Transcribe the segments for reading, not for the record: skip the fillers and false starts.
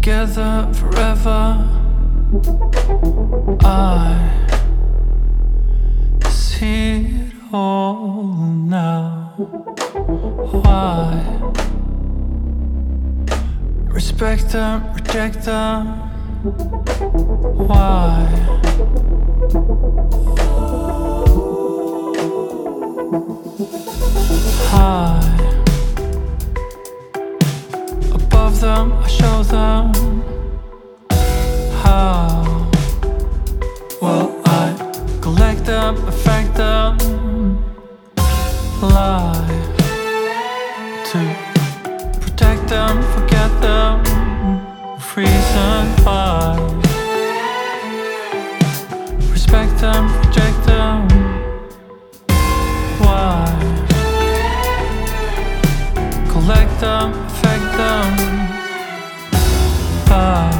together forever. I see it all now. Why respect them, reject them? Why? High above them, I show them how. Well, I collect them, affect them, lie to protect them, forget them, reason why. Respect them, reject them, why? Collect them, affect them, vibes.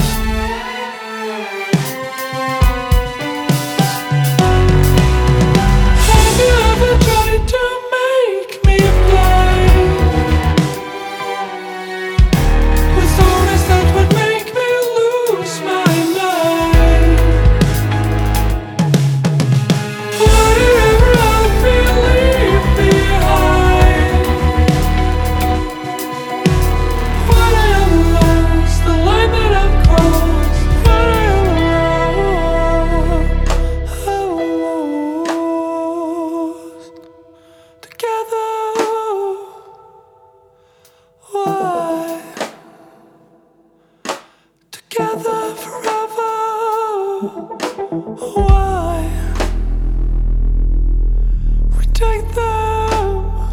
Have you ever tried to make me play with stories that would make me lose my mind? Whatever I'll leave behind. When I am lost, the line that I've crossed. When I am lost, together. Why? Together forever. Why? We take them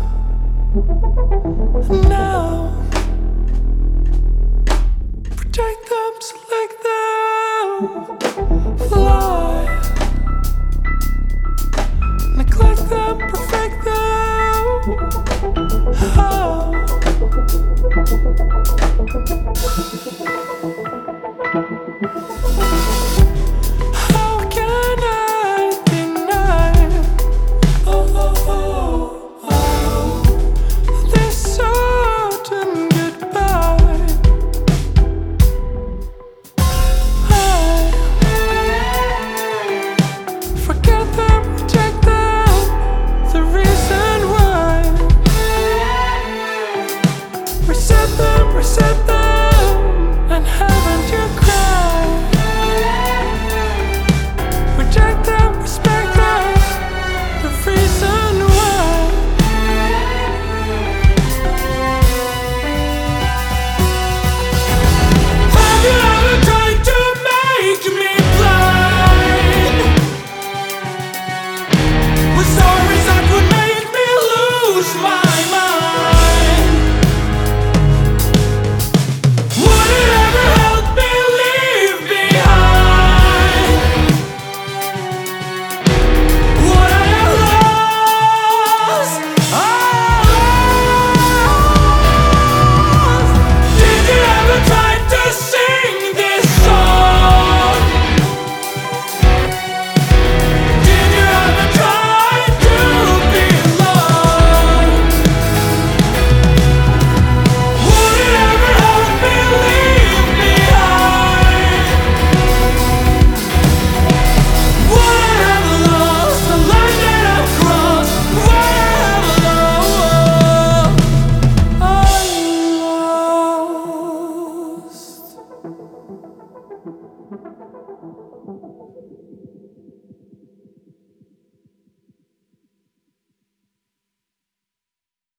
now. Protect them, select them, fly. Neglect them, perfect them. How? How can I deny? This certain goodbye. Forget them, reject them, the reason why. Reset them, reset them.